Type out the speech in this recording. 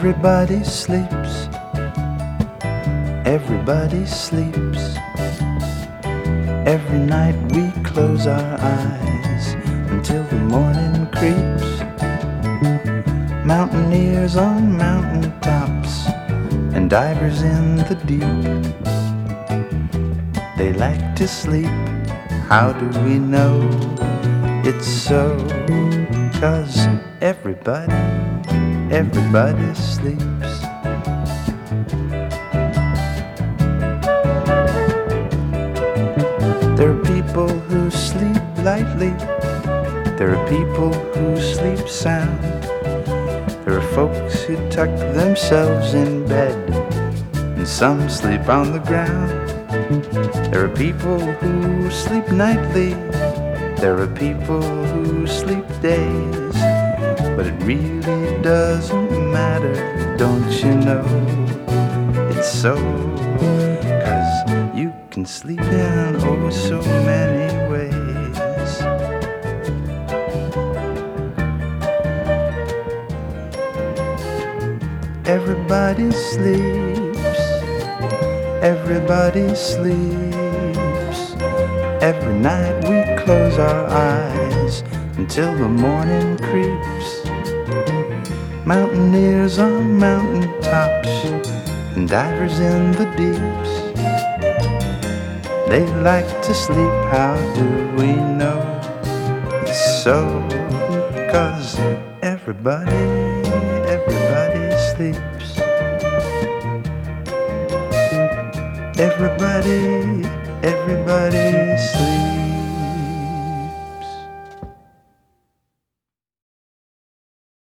Everybody sleeps. Everybody sleeps. Every night we close our eyes until the morning creeps. Mountaineers on mountain tops and divers in the deep, they like to sleep. How do we know it's so? 'Cause everybody sleeps. There are people who sleep lightly. There are people who sleep sound. There are folks who tuck themselves in bed, and some sleep on the ground. There are people who sleep nightly. There are people who sleep days. But it really doesn't matter, don't you know? It's so, 'cause you can sleep in oh so many ways. Everybody sleeps. Everybody sleeps. Every night we close our eyes until the morning creeps. Mountaineers on mountain tops and divers in the deeps, they like to sleep. How do we know it's so? 'Cause everybody sleeps. Everybody sleeps.